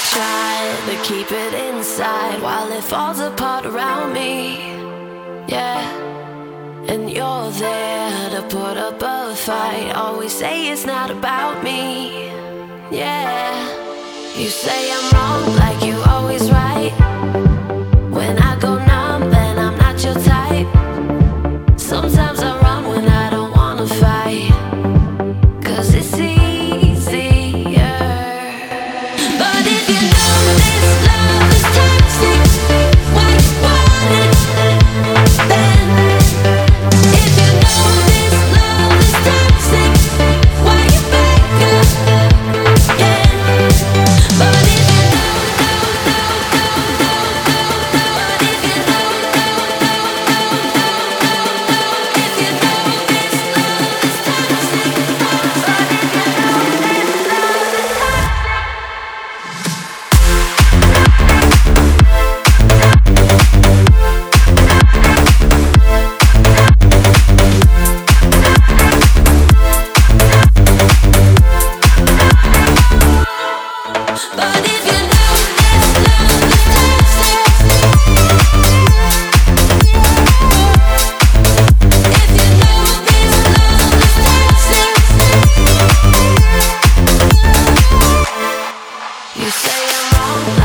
try to keep it inside while it falls apart around me. Yeah, and you're there to put up a fight. Always say it's not about me. Yeah, you say I'm wrong like you always right. When I go numb, then I'm not your type. Sometimes I run when I don't wanna fight, 'cause it's easier. But if you know this love is toxic, why you want it then? If you know this love is toxic, why you back up again? But if you know, but if you know, if you know this love is toxic, but if you know this love is but if you know this love is toxic, if you know this love is toxic, you say I'm wrong